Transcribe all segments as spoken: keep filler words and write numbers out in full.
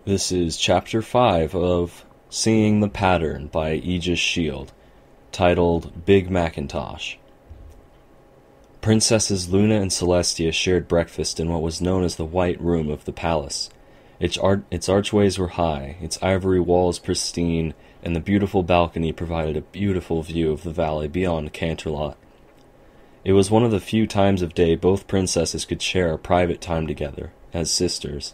This is Chapter five of Seeing the Pattern by Aegis Shield, titled Big Macintosh. Princesses Luna and Celestia shared breakfast in what was known as the White Room of the palace. Its, ar- its archways were high, its ivory walls pristine, and the beautiful balcony provided a beautiful view of the valley beyond Canterlot. It was one of the few times of day both princesses could share a private time together, as sisters.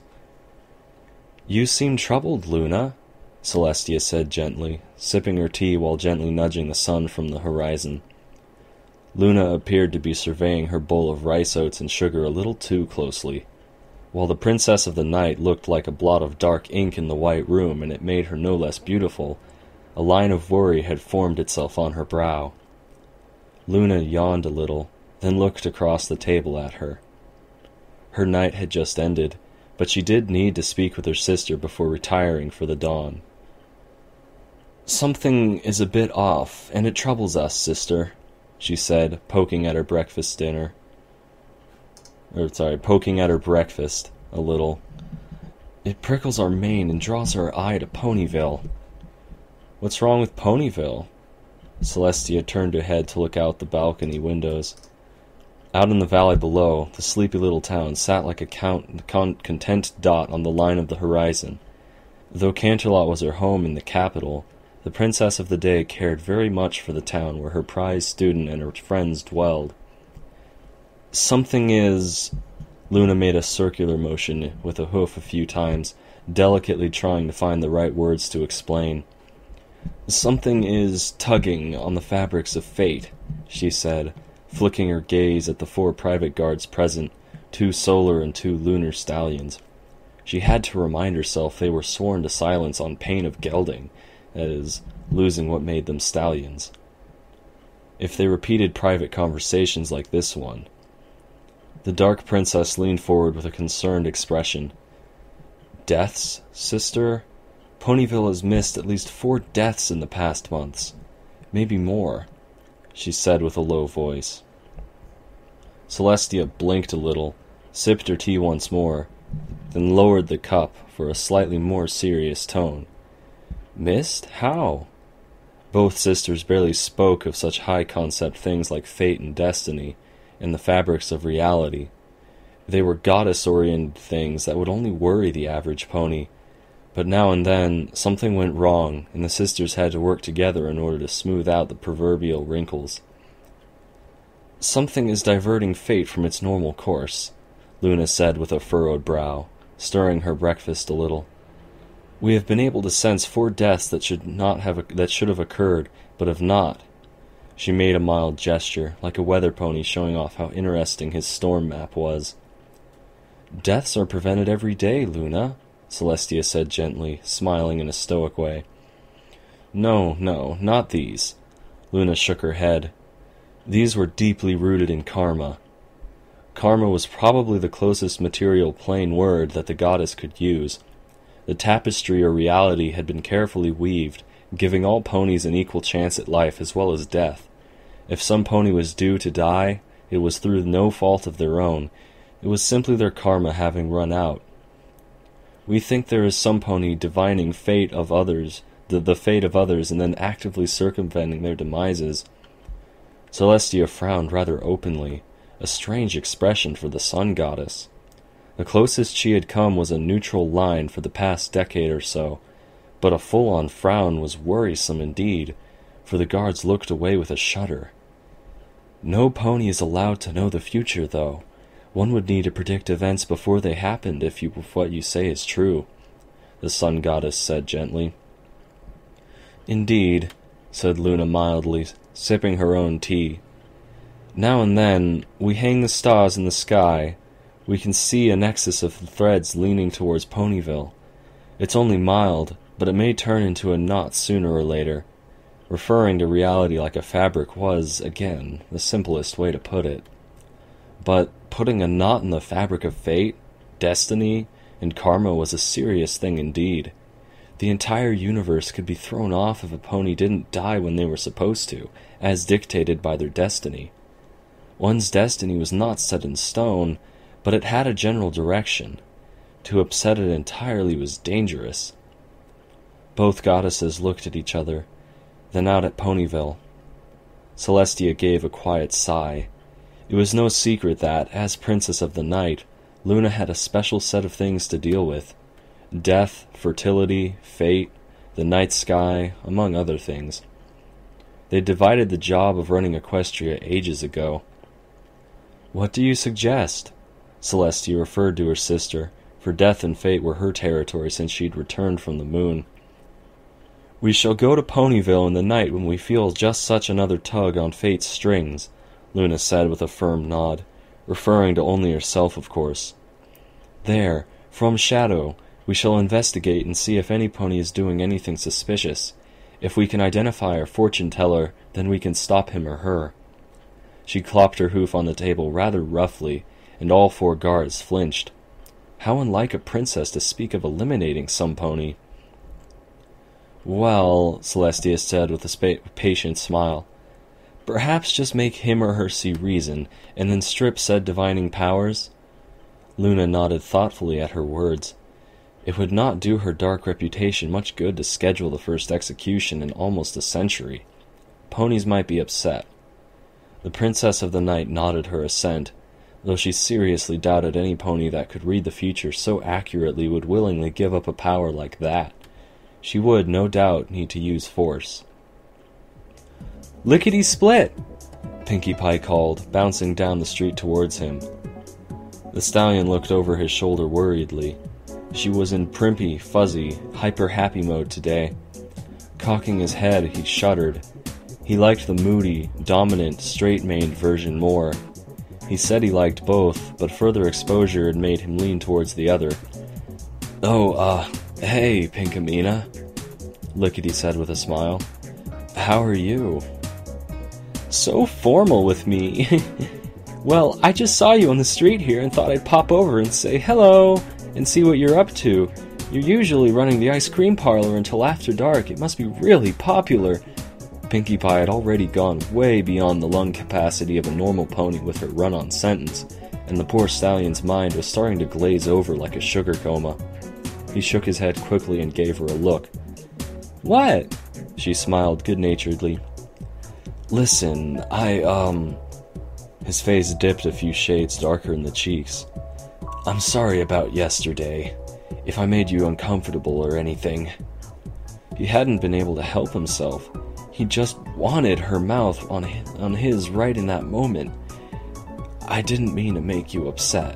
"You seem troubled, Luna," Celestia said gently, sipping her tea while gently nudging the sun from the horizon. Luna appeared to be surveying her bowl of rice oats and sugar a little too closely. While the princess of the night looked like a blot of dark ink in the white room, and it made her no less beautiful, a line of worry had formed itself on her brow. Luna yawned a little, then looked across the table at her. Her night had just ended, but she did need to speak with her sister before retiring for the dawn. "Something is a bit off, and it troubles us, sister," she said, poking at her breakfast dinner. Or, sorry, poking at her breakfast a little. "It prickles our mane and draws our eye to Ponyville." "What's wrong with Ponyville?" Celestia turned her head to look out the balcony windows. Out in the valley below, the sleepy little town sat like a count, con, content dot on the line of the horizon. Though Canterlot was her home in the capital, the princess of the day cared very much for the town where her prized student and her friends dwelled. "Something is—" Luna made a circular motion with a hoof a few times, delicately trying to find the right words to explain. "Something is tugging on the fabrics of fate," she said, flicking her gaze at the four private guards present, two solar and two lunar stallions. She had to remind herself they were sworn to silence on pain of gelding, that is, losing what made them stallions. If they repeated private conversations like this one. The dark princess leaned forward with a concerned expression. "Deaths, sister? Ponyville has missed at least four deaths in the past months. Maybe more," she said with a low voice. Celestia blinked a little, sipped her tea once more, then lowered the cup for a slightly more serious tone. "Missed? How?" Both sisters barely spoke of such high-concept things like fate and destiny, and the fabrics of reality. They were goddess-oriented things that would only worry the average pony, but now and then something went wrong, and the sisters had to work together in order to smooth out the proverbial wrinkles. "Something is diverting fate from its normal course," Luna said with a furrowed brow, stirring her breakfast a little. "We have been able to sense four deaths that should not have that should have occurred, but have not." She made a mild gesture, like a weather pony showing off how interesting his storm map was. "Deaths are prevented every day, Luna," Celestia said gently, smiling in a stoic way. "No, no, not these." Luna shook her head. "These were deeply rooted in karma." Karma was probably the closest material plane word that the goddess could use. The tapestry or reality had been carefully weaved, giving all ponies an equal chance at life as well as death. If some pony was due to die, it was through no fault of their own. It was simply their karma having run out. We think there is some pony divining fate of others, the, the fate of others, and then actively circumventing their demises. Celestia frowned rather openly, a strange expression for the sun goddess. The closest she had come was a neutral line for the past decade or so, but a full-on frown was worrisome indeed, for the guards looked away with a shudder. "No pony is allowed to know the future, though. One would need to predict events before they happened if, you, if what you say is true," the sun goddess said gently. "Indeed," said Luna mildly, sipping her own tea. "Now and then, we hang the stars in the sky. We can see a nexus of threads leaning towards Ponyville. It's only mild, but it may turn into a knot sooner or later." Referring to reality like a fabric was, again, the simplest way to put it. But putting a knot in the fabric of fate, destiny, and karma was a serious thing indeed. The entire universe could be thrown off if a pony didn't die when they were supposed to, as dictated by their destiny. One's destiny was not set in stone, but it had a general direction. To upset it entirely was dangerous. Both goddesses looked at each other, then out at Ponyville. Celestia gave a quiet sigh. It was no secret that, as Princess of the Night, Luna had a special set of things to deal with. Death, fertility, fate, the night sky, among other things. They divided the job of running Equestria ages ago. "What do you suggest?" Celestia referred to her sister, for death and fate were her territory since she'd returned from the moon. "We shall go to Ponyville in the night when we feel just such another tug on fate's strings," Luna said with a firm nod, referring to only herself, of course. "There, from Shadow, we shall investigate and see if any pony is doing anything suspicious. If we can identify our fortune-teller, then we can stop him or her." She clopped her hoof on the table rather roughly, and all four guards flinched. How unlike a princess to speak of eliminating some pony. "Well," Celestia said with a spa- patient smile, "perhaps just make him or her see reason, and then strip said divining powers?" Luna nodded thoughtfully at her words. It would not do her dark reputation much good to schedule the first execution in almost a century. Ponies might be upset. The Princess of the Night nodded her assent, though she seriously doubted any pony that could read the future so accurately would willingly give up a power like that. She would, no doubt, need to use force. "Lickety-split!" Pinkie Pie called, bouncing down the street towards him. The stallion looked over his shoulder worriedly. She was in primpy, fuzzy, hyper-happy mode today. Cocking his head, he shuddered. He liked the moody, dominant, straight-maned version more. He said he liked both, but further exposure had made him lean towards the other. "Oh, uh, hey, Pinkamena," Lickety said with a smile. "How are you?" "So formal with me. Well, I just saw you on the street here and thought I'd pop over and say hello and see what you're up to. You're usually running the ice cream parlor until after dark. It must be really popular." Pinkie Pie had already gone way beyond the lung capacity of a normal pony with her run-on sentence, and the poor stallion's mind was starting to glaze over like a sugar coma. He shook his head quickly and gave her a look. "What?" She smiled good-naturedly. "Listen, I, um..." His face dipped a few shades darker in the cheeks. "I'm sorry about yesterday, if I made you uncomfortable or anything." He hadn't been able to help himself. He just wanted her mouth on his, on his right in that moment. "I didn't mean to make you upset."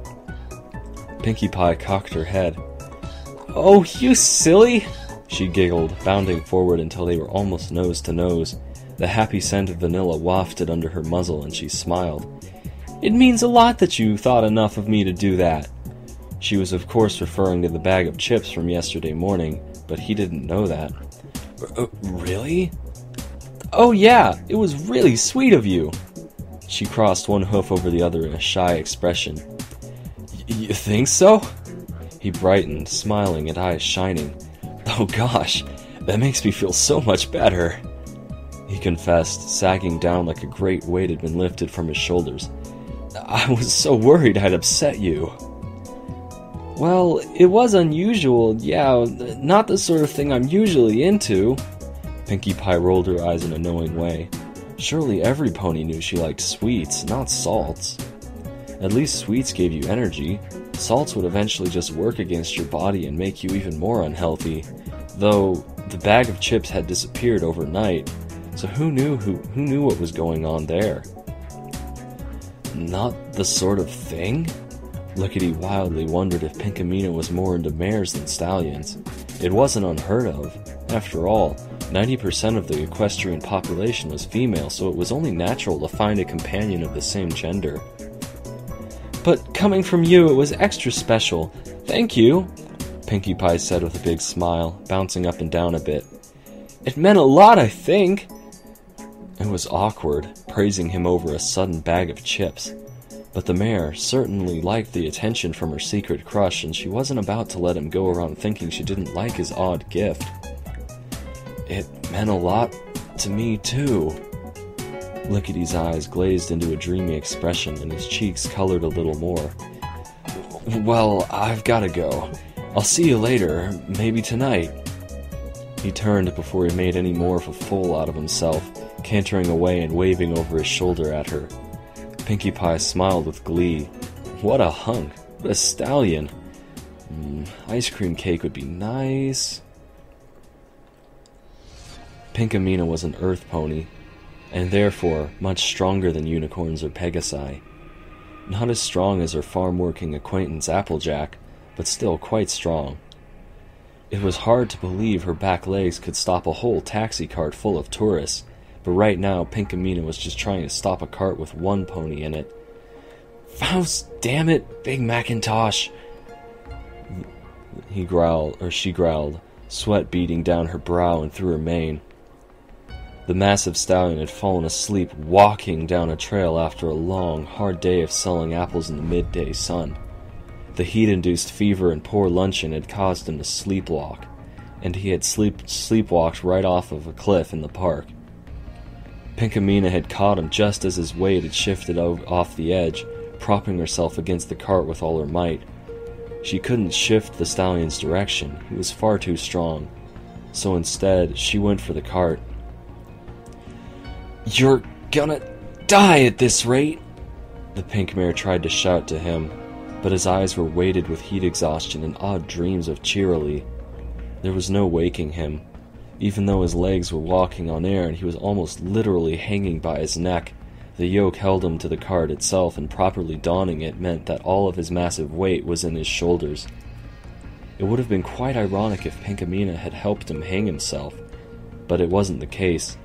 Pinkie Pie cocked her head. "Oh, you silly!" she giggled, bounding forward until they were almost nose to nose. The happy scent of vanilla wafted under her muzzle, and she smiled. "It means a lot that you thought enough of me to do that." She was of course referring to the bag of chips from yesterday morning, but he didn't know that. Uh, really? "Oh yeah, it was really sweet of you." She crossed one hoof over the other in a shy expression. "You think so?" He brightened, smiling and eyes shining. "Oh gosh, that makes me feel so much better," he confessed, sagging down like a great weight had been lifted from his shoulders. "I was so worried I'd upset you." "Well, it was unusual, yeah, not the sort of thing I'm usually into." Pinkie Pie rolled her eyes in a knowing way. Surely every pony knew she liked sweets, not salts. At least sweets gave you energy. Salts would eventually just work against your body and make you even more unhealthy. Though, the bag of chips had disappeared overnight, so who knew who, who knew what was going on there? "Not the sort of thing?" Lickety wildly wondered if Pinkamena was more into mares than stallions. It wasn't unheard of. After all, ninety percent of the equestrian population was female, so it was only natural to find a companion of the same gender. "But coming from you, it was extra special. Thank you," Pinkie Pie said with a big smile, bouncing up and down a bit. "It meant a lot, I think." It was awkward, praising him over a sudden bag of chips. But the mare certainly liked the attention from her secret crush, and she wasn't about to let him go around thinking she didn't like his odd gift. "It meant a lot to me, too." Lickety's eyes glazed into a dreamy expression, and his cheeks colored a little more. Well, I've gotta go. I'll see you later, maybe tonight. He turned before he made any more of a fool out of himself, cantering away and waving over his shoulder at her. Pinkie Pie smiled with glee. What a hunk! What a stallion! Mm, ice cream cake would be nice. Pinkamena was an earth pony, and therefore much stronger than unicorns or Pegasi. Not as strong as her farm-working acquaintance Applejack, but still quite strong. It was hard to believe her back legs could stop a whole taxi cart full of tourists, but right now Pinkamena was just trying to stop a cart with one pony in it. "Faust, damn it, Big Macintosh!" He growled, or she growled, sweat beading down her brow and through her mane. The massive stallion had fallen asleep walking down a trail after a long, hard day of selling apples in the midday sun. The heat-induced fever and poor luncheon had caused him to sleepwalk, and he had sleep sleepwalked right off of a cliff in the park. Pinkamena had caught him just as his weight had shifted off the edge, propping herself against the cart with all her might. She couldn't shift the stallion's direction, he was far too strong, so instead she went for the cart. "You're gonna die at this rate!" The pink mare tried to shout to him, but his eyes were weighted with heat exhaustion and odd dreams of Cheerilee. There was no waking him. Even though his legs were walking on air and he was almost literally hanging by his neck, the yoke held him to the cart itself, and properly donning it meant that all of his massive weight was in his shoulders. It would have been quite ironic if Pinkamena had helped him hang himself, but it wasn't the case.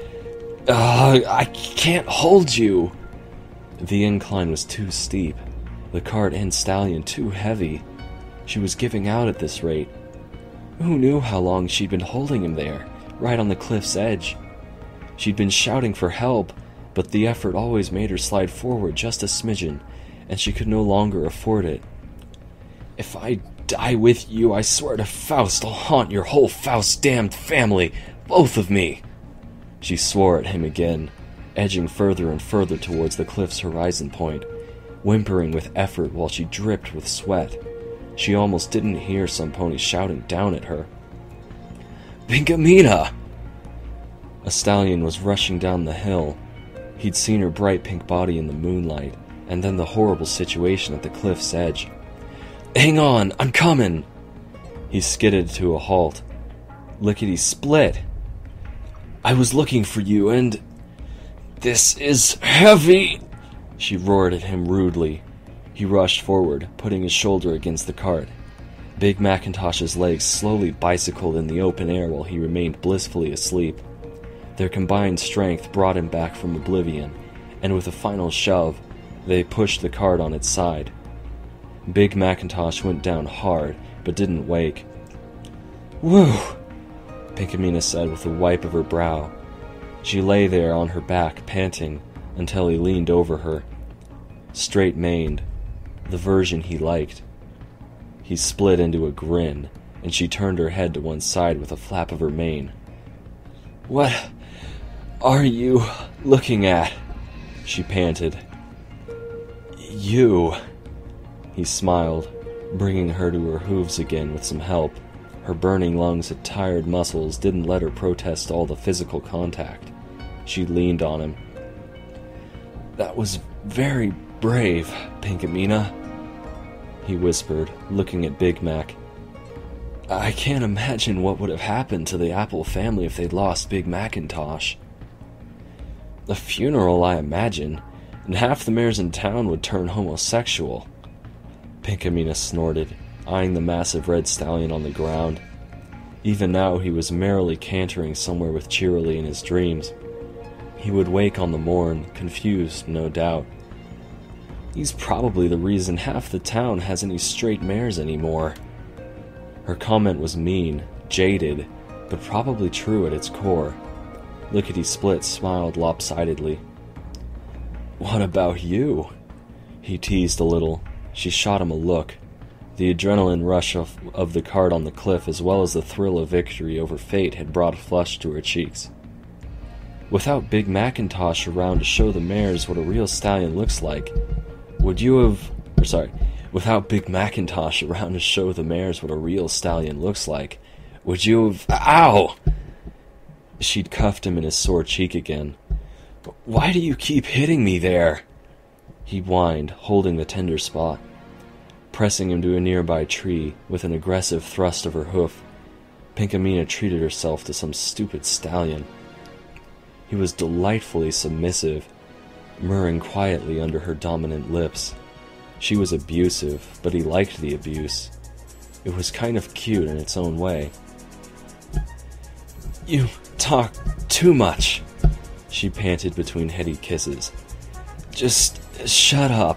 Ugh, I can't hold you! The incline was too steep, the cart and stallion too heavy. She was giving out at this rate. Who knew how long she'd been holding him there, right on the cliff's edge? She'd been shouting for help, but the effort always made her slide forward just a smidgen, and she could no longer afford it. "If I die with you, I swear to Faust I'll haunt your whole Faust-damned family, both of me!" She swore at him again, edging further and further towards the cliff's horizon point, whimpering with effort while she dripped with sweat. She almost didn't hear some pony shouting down at her. "Pinkamena!" A stallion was rushing down the hill. He'd seen her bright pink body in the moonlight, and then the horrible situation at the cliff's edge. "Hang on, I'm coming!" He skidded to a halt. Lickety-split! "I was looking for you, and... this is heavy!" She roared at him rudely. He rushed forward, putting his shoulder against the cart. Big Macintosh's legs slowly bicycled in the open air while he remained blissfully asleep. Their combined strength brought him back from oblivion, and with a final shove, they pushed the cart on its side. Big Macintosh went down hard, but didn't wake. "Whew!" Pinkamena said with a wipe of her brow. She lay there on her back, panting, until he leaned over her. Straight-maned, the version he liked. He split into a grin, and she turned her head to one side with a flap of her mane. "What are you looking at?" she panted. "You." He smiled, bringing her to her hooves again with some help. Her burning lungs and tired muscles didn't let her protest all the physical contact. She leaned on him. "That was very brave, Pinkamena," he whispered, looking at Big Mac. "I can't imagine what would have happened to the Apple family if they'd lost Big Macintosh." "A funeral, I imagine, and half the mares in town would turn homosexual," Pinkamena snorted, eyeing the massive red stallion on the ground. Even now he was merrily cantering somewhere with Cheerilee in his dreams. He would wake on the morn, confused, no doubt. He's probably the reason half the town has any straight mares anymore. Her comment was mean, jaded, but probably true at its core. Lickety-Split smiled lopsidedly. "What about you?" He teased a little. She shot him a look. The adrenaline rush of, of the cart on the cliff, as well as the thrill of victory over fate, had brought a flush to her cheeks. "Without Big Macintosh around to show the mares what a real stallion looks like, would you have... or sorry, Without Big Macintosh around to show the mares what a real stallion looks like, would you have... Ow! She'd cuffed him in his sore cheek again. Why do you keep hitting me there? He whined, holding the tender spot. Pressing him to a nearby tree with an aggressive thrust of her hoof, Pinkamena treated herself to some stupid stallion. He was delightfully submissive, murmuring quietly under her dominant lips. She was abusive, but he liked the abuse. It was kind of cute in its own way. You talk too much, she panted between heady kisses. Just shut up.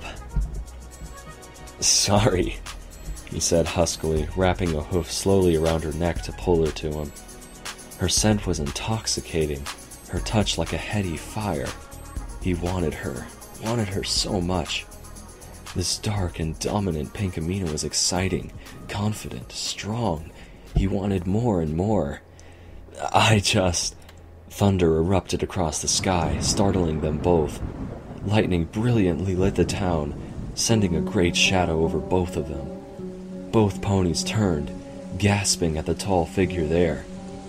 Sorry, he said huskily, wrapping a hoof slowly around her neck to pull her to him. Her scent was intoxicating, her touch like a heady fire. He wanted her, wanted her so much. This dark and dominant Pinkamena was exciting, confident, strong. He wanted more and more. I just... Thunder erupted across the sky, startling them both. Lightning brilliantly lit the town, sending a great shadow over both of them. Both ponies turned, gasping at the tall figure there.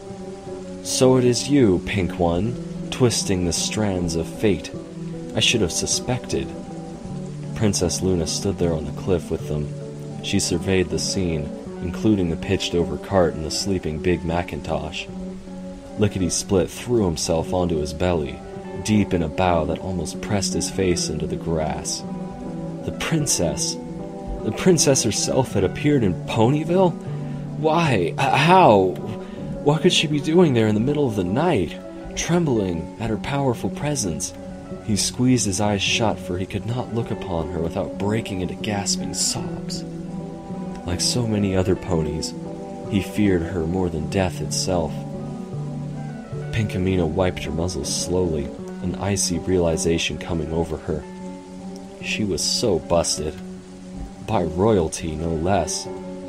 So it is you, Pink One, twisting the strands of fate. I should have suspected. Princess Luna stood there on the cliff with them. She surveyed the scene, including the pitched-over cart and the sleeping Big Macintosh. Lickety-Split threw himself onto his belly, deep in a bough that almost pressed his face into the grass. The princess! The princess herself had appeared in Ponyville? Why? How? What could she be doing there in the middle of the night, trembling at her powerful presence? He squeezed his eyes shut, for he could not look upon her without breaking into gasping sobs. Like so many other ponies, he feared her more than death itself. Pinkamena wiped her muzzle slowly, an icy realization coming over her. She was so busted. By royalty, no less.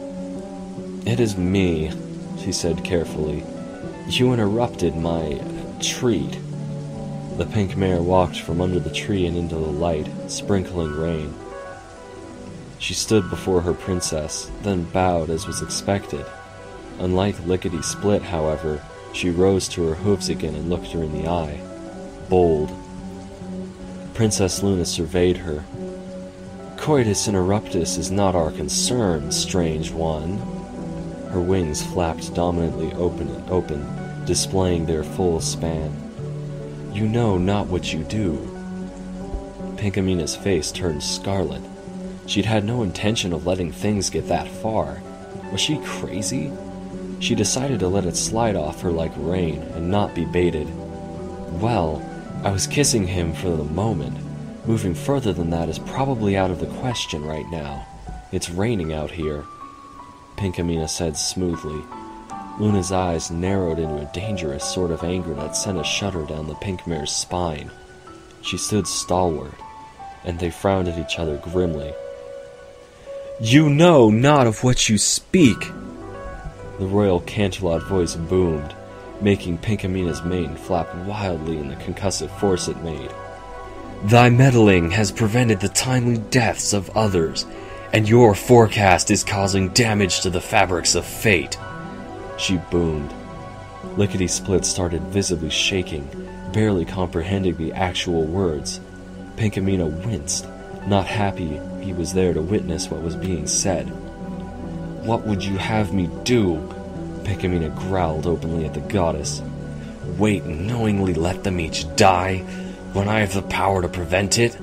It is me, she said carefully. You interrupted my treat. The pink mare walked from under the tree and into the light, sprinkling rain. She stood before her princess, then bowed as was expected. Unlike Lickety-Split, however, she rose to her hooves again and looked her in the eye. Bold. Princess Luna surveyed her. Coitus interruptus is not our concern, strange one. Her wings flapped dominantly open and open, displaying their full span. You know not what you do. Pinkamena's face turned scarlet. She'd had no intention of letting things get that far. Was she crazy? She decided to let it slide off her like rain and not be baited. Well, I was kissing him for the moment. Moving further than that is probably out of the question right now. It's raining out here, Pinkamena said smoothly. Luna's eyes narrowed into a dangerous sort of anger that sent a shudder down the pink mare's spine. She stood stalwart, and they frowned at each other grimly. You know not of what you speak! The royal Canterlot voice boomed, making Pinkamena's mane flap wildly in the concussive force it made. Thy meddling has prevented the timely deaths of others, and your forecast is causing damage to the fabrics of fate. She boomed. Lickety-Split started visibly shaking, barely comprehending the actual words. Pinkamena winced, not happy he was there to witness what was being said. What would you have me do? Pinkamena growled openly at the goddess. Wait and knowingly let them each die, when I have the power to prevent it?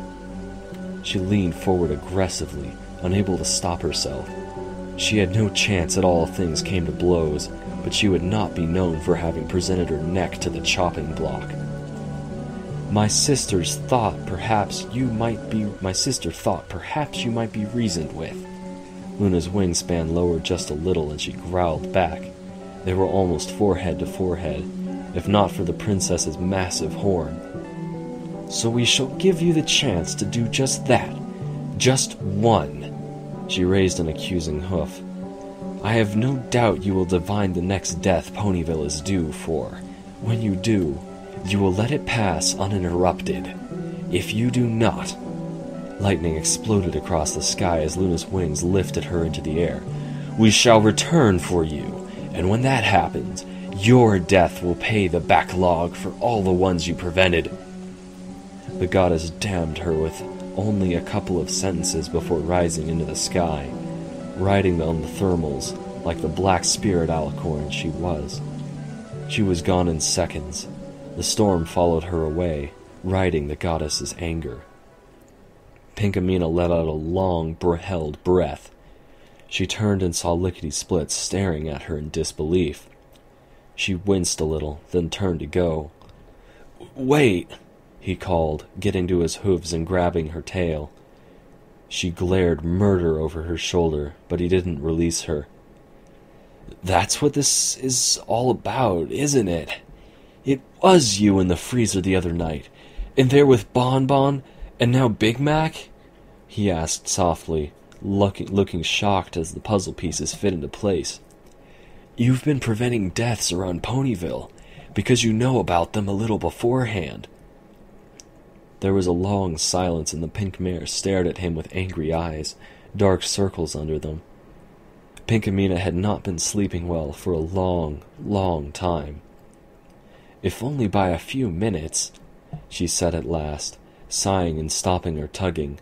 She leaned forward aggressively, unable to stop herself. She had no chance at all if things came to blows, but she would not be known for having presented her neck to the chopping block. My sister's thought perhaps you might be my sister thought perhaps you might be reasoned with. Luna's wingspan lowered just a little and she growled back. They were almost forehead to forehead, if not for the princess's massive horn. So we shall give you the chance to do just that. Just one. She raised an accusing hoof. I have no doubt you will divine the next death Ponyville is due for. When you do, you will let it pass uninterrupted. If you do not, Lightning exploded across the sky as Luna's wings lifted her into the air. "We shall return for you, and when that happens, your death will pay the backlog for all the ones you prevented." The goddess damned her with only a couple of sentences before rising into the sky, riding on the thermals like the black spirit alicorn she was. She was gone in seconds. The storm followed her away, riding the goddess's anger. Pinkamena let out a long, held breath. She turned and saw Lickety-Split staring at her in disbelief. She winced a little, then turned to go. "Wait!" he called, getting to his hooves and grabbing her tail. She glared murder over her shoulder, but he didn't release her. "That's what this is all about, isn't it? It was you in the freezer the other night, and there with Bon Bon, and now Big Mac?" he asked softly, looking, looking shocked as the puzzle pieces fit into place. "You've been preventing deaths around Ponyville, because you know about them a little beforehand." There was a long silence, and the pink mare stared at him with angry eyes, dark circles under them. Pinkamena had not been sleeping well for a long, long time. "If only by a few minutes," she said at last, sighing and stopping her tugging.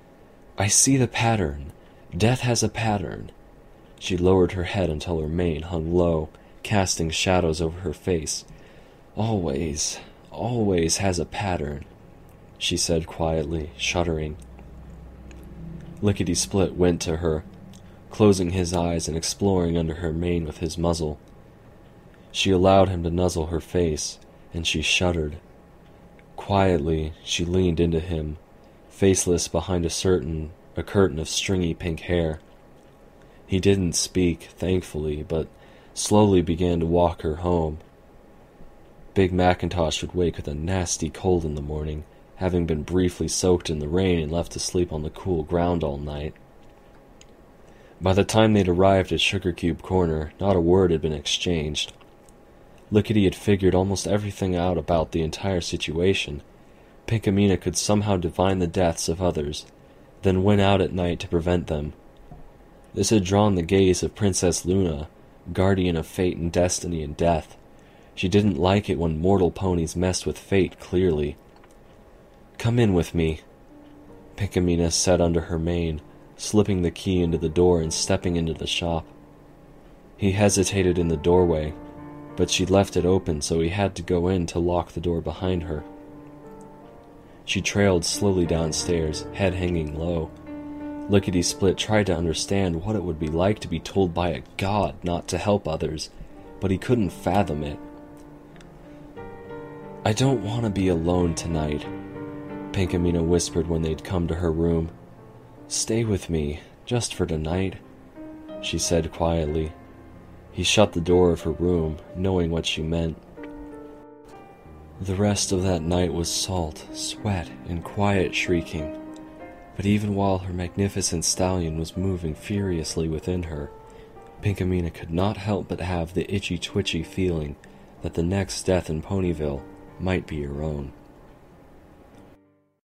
"I see the pattern. Death has a pattern." She lowered her head until her mane hung low, casting shadows over her face. "Always, always has a pattern," she said quietly, shuddering. Lickety-Split went to her, closing his eyes and exploring under her mane with his muzzle. She allowed him to nuzzle her face, and she shuddered. Quietly, she leaned into him, faceless behind a certain a curtain of stringy pink hair. He didn't speak, thankfully, but slowly began to walk her home. Big Macintosh would wake with a nasty cold in the morning, having been briefly soaked in the rain and left to sleep on the cool ground all night. By the time they'd arrived at Sugar Cube Corner, not a word had been exchanged. Lickety had figured almost everything out about the entire situation. Pinkamena could somehow divine the deaths of others, then went out at night to prevent them. This had drawn the gaze of Princess Luna, guardian of fate and destiny and death. She didn't like it when mortal ponies messed with fate clearly. "Come in with me," Pinkamena said under her mane, slipping the key into the door and stepping into the shop. He hesitated in the doorway, but she left it open, so he had to go in to lock the door behind her. She trailed slowly downstairs, head hanging low. Lickety-Split tried to understand what it would be like to be told by a god not to help others, but he couldn't fathom it. "I don't want to be alone tonight," Pinkamena whispered when they'd come to her room. "Stay with me, just for tonight," she said quietly. He shut the door of her room, knowing what she meant. The rest of that night was salt, sweat, and quiet shrieking. But even while her magnificent stallion was moving furiously within her, Pinkamena could not help but have the itchy-twitchy feeling that the next death in Ponyville might be her own.